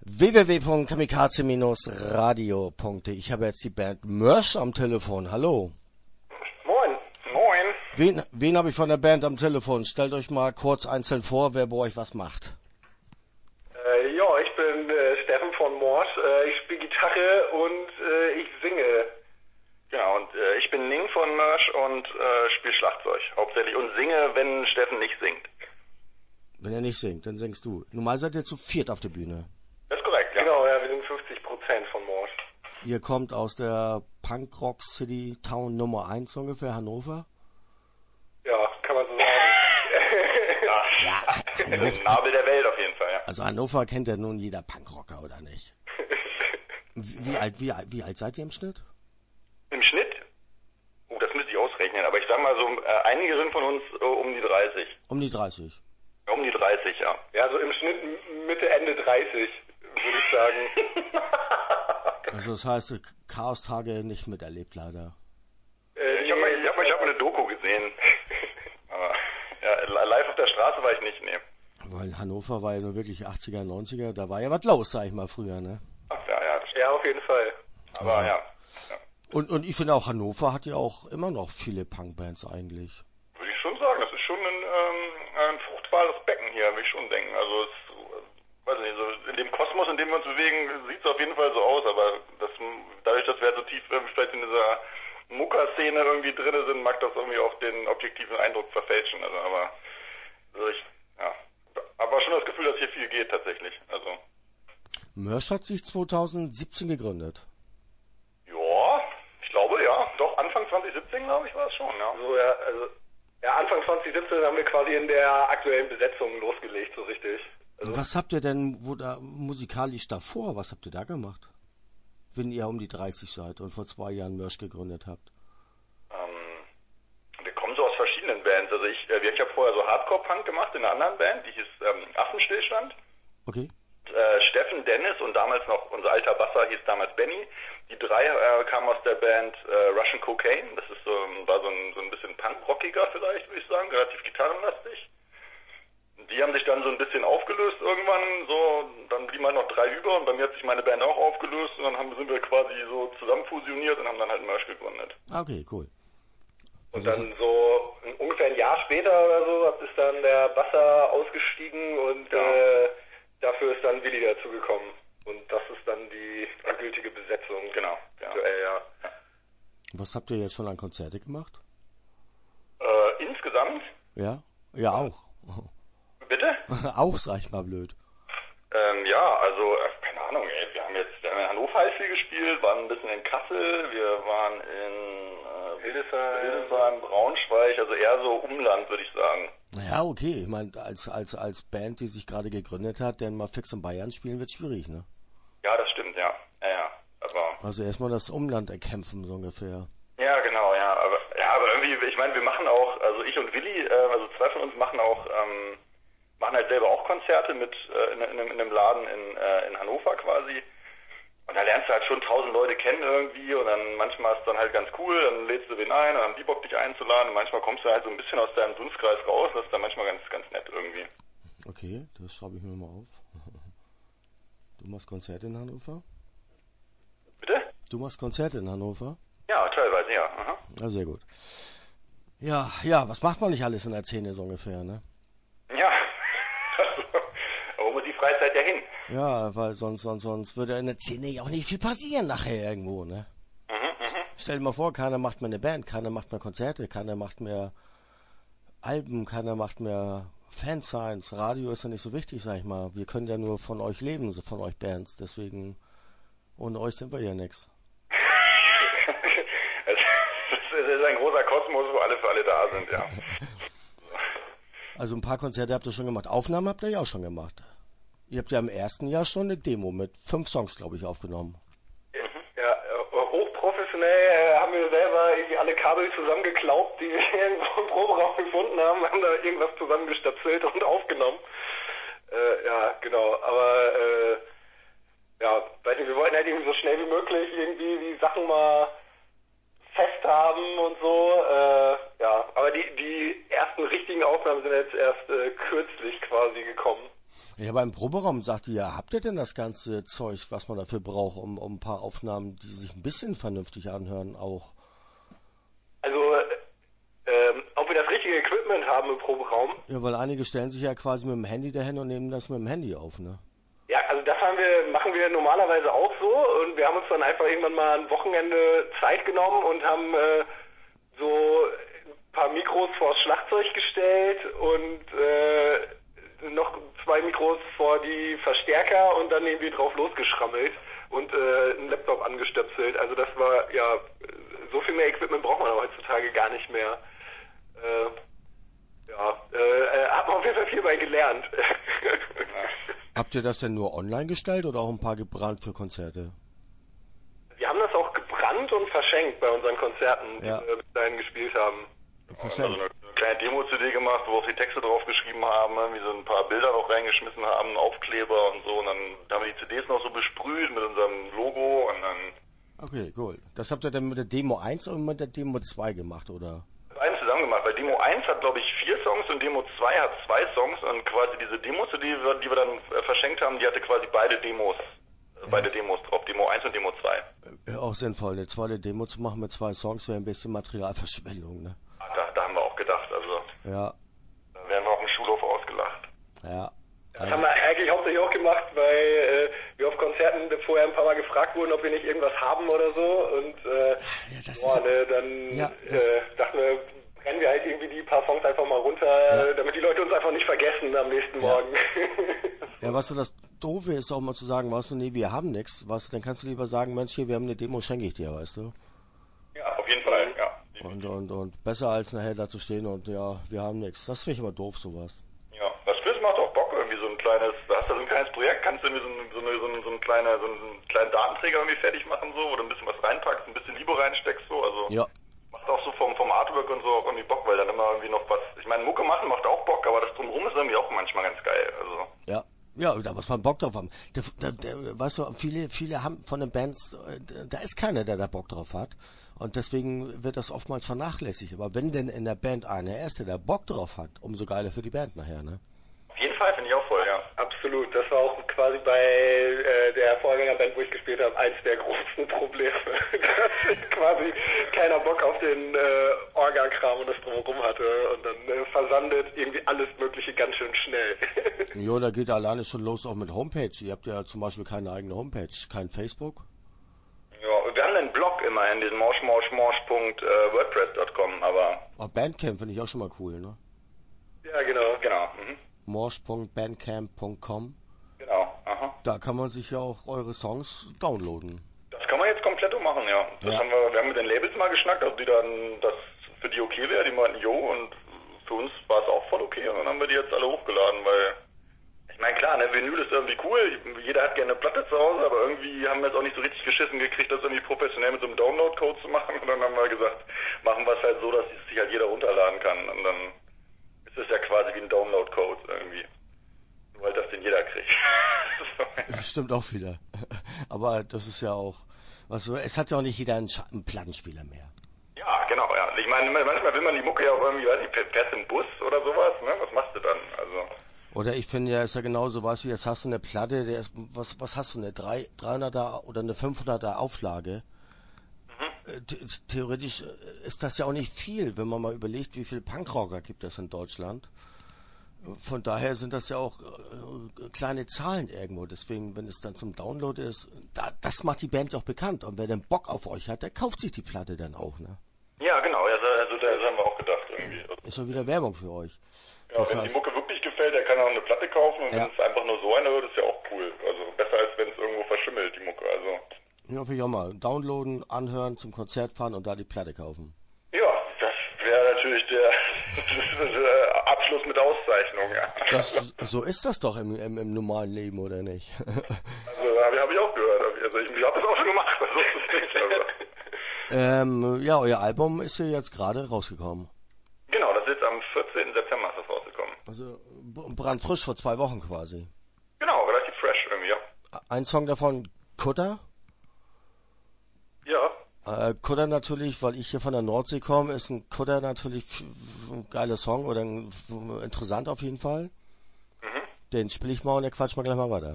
www.kamikaze-radio.de. Ich habe jetzt die Band Mörsch am Telefon. Hallo. Moin. Moin. Wen habe ich von der Band am Telefon? Stellt euch mal kurz einzeln vor, wer bei euch was macht. Ja, ich bin Steffen von Morsch. Ich spiele Gitarre und ich singe. Genau, und ich bin Ning von Mörsch und spiele Schlagzeug hauptsächlich und singe, wenn Steffen nicht singt. Wenn er nicht singt, dann singst du. Normal seid ihr zu viert auf der Bühne. Das ist korrekt, ja. Genau, ja, wir sind 50% von Morsch. Ihr kommt aus der Punkrock City Town Nummer 1 ungefähr, Hannover? Ja, kann man so sagen. Ja, Hannover. Nabel der Welt auf jeden Fall, ja. Also Hannover kennt ja nun jeder Punkrocker, oder nicht? Wie alt seid ihr im Schnitt? Im Schnitt? Oh, das müsste ich ausrechnen, aber ich sag mal so, einige sind von uns um die 30. Um die 30? Um die 30, ja. Ja, so im Schnitt Mitte, Ende 30, würde ich sagen. Also das heißt, Chaos-Tage nicht miterlebt, leider. Ich hab mal eine Doku gesehen. Aber ja, live auf der Straße war ich nicht, nee. Weil Hannover war ja nur wirklich 80er, 90er, da war ja was los, sag ich mal, früher, ne? Ach, ja, das stimmt. Ja, auf jeden Fall. Aber Also, ja. Und ich finde auch, Hannover hat ja auch immer noch viele Punkbands eigentlich. Würde ich schon sagen, das ist schon ein fruchtbares Becken hier, würde ich schon denken. Also es, weiß nicht, so in dem Kosmos, in dem wir uns bewegen, sieht es auf jeden Fall so aus, aber dadurch, dass wir halt so tief vielleicht in dieser Mucker-Szene irgendwie drin sind, mag das irgendwie auch den objektiven Eindruck verfälschen. Aber ich habe schon das Gefühl, dass hier viel geht tatsächlich. Also Mörsch hat sich 2017 gegründet. Ja, ich glaube ja. Doch, Anfang 2017, glaube ich, war es schon, ja. So, ja, also, ja, Anfang 2017 haben wir quasi in der aktuellen Besetzung losgelegt, so richtig. Also, Was habt ihr denn musikalisch davor, was habt ihr da gemacht? Wenn ihr um die 30 seid und vor 2 Jahren Mörsch gegründet habt. Wir kommen so aus verschiedenen Bands. Also ich habe vorher so Hardcore-Punk gemacht in einer anderen Band, die hieß Affenstillstand. Okay. Steffen, Dennis und damals noch unser alter Basser hieß damals Benny. Die drei kamen aus der Band Russian Cocaine. Das ist war so ein bisschen Punk-rockiger vielleicht, würde ich sagen, relativ gitarrenlastig. Die haben sich dann so ein bisschen aufgelöst irgendwann, so, dann blieben halt noch 3 über und bei mir hat sich meine Band auch aufgelöst und dann sind wir quasi so zusammen fusioniert und haben dann halt Mörsch gegründet. Okay, cool. und dann so ungefähr ein Jahr später oder so ist dann der Basser ausgestiegen und dafür ist dann Willi dazugekommen. Und das ist dann die endgültige Besetzung. Genau. Aktuell, ja. Was habt ihr jetzt schon an Konzerte gemacht? Insgesamt? Ja? Ja, auch. Bitte? Auch, sag ich mal blöd. Ja, also, keine Ahnung, ey. Wir haben in Hannover halt viel gespielt, waren ein bisschen in Kassel, wir waren in Hildesheim, Braunschweig, also eher so Umland, würde ich sagen. Naja, okay. Ich meine, als Band, die sich gerade gegründet hat, denn mal fix in Bayern spielen, wird schwierig, ne? Ja, das stimmt, ja. Ja, aber... Also erstmal das Umland erkämpfen, so ungefähr. Ja, genau, ja. Aber irgendwie, ich meine, wir machen auch, also ich und Willi, also 2 von uns machen halt selber auch Konzerte in einem Laden in Hannover quasi. Und da lernst du halt schon 1000 Leute kennen irgendwie und dann manchmal ist es dann halt ganz cool, dann lädst du wen ein und dann haben die Bock dich einzuladen und manchmal kommst du halt so ein bisschen aus deinem Dunstkreis raus, das ist dann manchmal ganz, ganz nett irgendwie. Okay, das schreibe ich mir mal auf. Du machst Konzerte in Hannover? Bitte? Du machst Konzerte in Hannover? Ja, teilweise, ja. Aha. Ja, sehr gut. Ja, was macht man nicht alles in der Szene so ungefähr, ne? Ja, wo muss die Freizeit ja hin? Ja, weil sonst würde in der Szene ja auch nicht viel passieren nachher irgendwo, ne? Stell dir mal vor, keiner macht mehr eine Band, keiner macht mehr Konzerte, keiner macht mehr Alben, keiner macht mehr Fansigns. Radio ist ja nicht so wichtig, sag ich mal. Wir können ja nur von euch leben, so von euch Bands. Deswegen, ohne euch sind wir ja nix. Das ist ein großer Kosmos, wo alle für alle da sind, ja. Also ein paar Konzerte habt ihr schon gemacht. Aufnahmen habt ihr ja auch schon gemacht. Ihr habt ja im ersten Jahr schon eine Demo mit 5 Songs, glaube ich, aufgenommen. Ja, hochprofessionell haben wir selber irgendwie alle Kabel zusammengeklaubt, die wir irgendwo im Proberaum gefunden haben da irgendwas zusammengestöpselt und aufgenommen. Ja, genau, aber weiß nicht, wir wollten halt irgendwie so schnell wie möglich irgendwie die Sachen mal fest haben und so, aber die ersten richtigen Aufnahmen sind jetzt erst kürzlich quasi gekommen. Ja, beim Proberaum sagt ihr, habt ihr denn das ganze Zeug, was man dafür braucht, um ein paar Aufnahmen, die sich ein bisschen vernünftig anhören, auch? Also, ob wir das richtige Equipment haben im Proberaum? Ja, weil einige stellen sich ja quasi mit dem Handy dahin und nehmen das mit dem Handy auf, ne? Ja, also das machen wir normalerweise auch so und wir haben uns dann einfach irgendwann mal ein Wochenende Zeit genommen und haben so ein paar Mikros vors Schlagzeug gestellt und noch 2 Mikros vor die Verstärker und dann irgendwie drauf losgeschrammelt und einen Laptop angestöpselt. Also das war, ja, so viel mehr Equipment braucht man heutzutage gar nicht mehr. Hat man auf jeden Fall viel bei gelernt. Habt ihr das denn nur online gestellt oder auch ein paar gebrannt für Konzerte? Wir haben das auch gebrannt und verschenkt bei unseren Konzerten, die wir bis dahin gespielt haben. Also eine kleine Demo-CD gemacht, wo auch die Texte draufgeschrieben haben, irgendwie so ein paar Bilder noch reingeschmissen haben, Aufkleber und so. Und dann haben wir die CDs noch so besprüht mit unserem Logo und dann... Okay, cool. Das habt ihr dann mit der Demo 1 und mit der Demo 2 gemacht, oder? Beides zusammen gemacht, weil Demo 1 hat, glaube ich, 4 Songs und Demo 2 hat 2 Songs und quasi diese Demo-CD, die wir dann verschenkt haben, die hatte quasi beide Demos drauf, Demo 1 und Demo 2. Auch sinnvoll, eine zweite Demo zu machen mit 2 Songs wäre ein bisschen Materialverschwendung, ne? Da haben wir auch gedacht, also. Ja. Da werden wir auf dem Schulhof ausgelacht. Ja. Das haben wir eigentlich hauptsächlich auch gemacht, weil wir auf Konzerten vorher ein paar Mal gefragt wurden, ob wir nicht irgendwas haben oder so. Und dachten wir, brennen wir halt irgendwie die paar Songs einfach mal runter, damit die Leute uns einfach nicht vergessen am nächsten Morgen. Ja, weißt du, das Doofe ist auch mal zu sagen, weißt du, nee, wir haben nichts, weißt du, dann kannst du lieber sagen, Mensch, hier, wir haben eine Demo, schenke ich dir, weißt du. Ja, auf jeden Fall, ja. Und besser als nachher da zu stehen und ja, wir haben nichts. Das finde ich immer doof, sowas. Ja, das Quiz macht auch Bock, irgendwie so ein kleines, da hast du so ein kleines Projekt, kannst du irgendwie so einen kleinen Datenträger irgendwie fertig machen, so, wo du ein bisschen was reinpackst, ein bisschen Liebe reinsteckst, so, also. Ja. Macht auch so vom Artwork und so auch irgendwie Bock, weil dann immer irgendwie noch was, ich meine, Mucke machen macht auch Bock, aber das Drumherum ist irgendwie auch manchmal ganz geil, also. Ja, da muss man Bock drauf haben. Weißt du, viele haben von den Bands, da ist keiner, der da Bock drauf hat. Und deswegen wird das oftmals vernachlässigt. Aber wenn denn in der Band einer ist, der da Bock drauf hat, umso geiler für die Band nachher, ne? Auf jeden Fall, finde ich auch voll, ja. Absolut. Das war auch quasi bei der Vorgängerband, wo ich gespielt habe, eins der großen Probleme. Dass quasi keiner Bock auf den Orga-Kram und das Drumherum hatte. Und dann versandet irgendwie alles Mögliche ganz schön schnell. Jo, da geht alleine schon los auch mit Homepage. Ihr habt ja zum Beispiel keine eigene Homepage, kein Facebook. Ja, wir haben einen Blog immerhin, diesen morsch.wordpress.com, aber... Bandcamp finde ich auch schon mal cool, ne? Ja, genau. morsch.bandcamp.com. Genau, aha. Da kann man sich ja auch eure Songs downloaden. Das kann man jetzt komplett machen, ja. Wir haben mit den Labels mal geschnackt, also die dann, das für die okay wäre, die meinten, jo, und für uns war es auch voll okay und dann haben wir die jetzt alle hochgeladen, weil, ich meine, klar, ne, Vinyl ist irgendwie cool, jeder hat gerne eine Platte zu Hause, aber irgendwie haben wir jetzt auch nicht so richtig geschissen gekriegt, das irgendwie professionell mit so einem Download-Code zu machen und dann haben wir gesagt, machen wir es halt so, dass sich halt jeder runterladen kann und dann ist es ja quasi wie ein Download-Code irgendwie. Nur halt, dass den jeder kriegt. Stimmt auch wieder. Aber das ist ja auch, weißt du, es hat ja auch nicht jeder einen Plattenspieler mehr. Ja, genau, ja. Ich meine, manchmal will man die Mucke ja auch irgendwie, weiß nicht, fährst im Bus oder sowas, ne? Was machst du dann? Also. Oder ich finde ja, ist ja genauso, weißt du, jetzt hast du eine Platte, was hast du, eine 300er oder eine 500er Auflage? Theoretisch ist das ja auch nicht viel, wenn man mal überlegt, wie viele Punkrocker gibt es in Deutschland. Von daher sind das ja auch kleine Zahlen irgendwo. Deswegen, wenn es dann zum Download ist, das macht die Band ja auch bekannt. Und wer dann Bock auf euch hat, der kauft sich die Platte dann auch, ne? Ja, genau. Also das haben wir auch gedacht irgendwie. Ist doch wieder Werbung für euch. Ja, das wenn heißt, die Mucke wirklich gefällt, der kann auch eine Platte kaufen. Und wenn es einfach nur so eine wird, ist ja auch cool. Also besser als wenn es irgendwo verschimmelt, die Mucke. Also. Ja, will ich auch mal. Downloaden, anhören, zum Konzert fahren und da die Platte kaufen. Ja, das wäre natürlich der Abschluss mit Auszeichnung, ja. So ist das doch im normalen Leben, oder nicht? Also habe ich auch gehört. Also ich habe das auch schon gemacht, also ist es nicht. Also. Ja, euer Album ist ja jetzt gerade rausgekommen. Genau, das ist jetzt am 14. September ist das rausgekommen. Also brandfrisch vor 2 Wochen quasi. Genau, relativ fresh irgendwie, ja. Ein Song davon, Kutter? Ja. Kutter natürlich, weil ich hier von der Nordsee komme, ist ein Kutter natürlich ein geiler Song oder interessant auf jeden Fall. Den spiele ich mal und dann quatschen wir gleich mal weiter.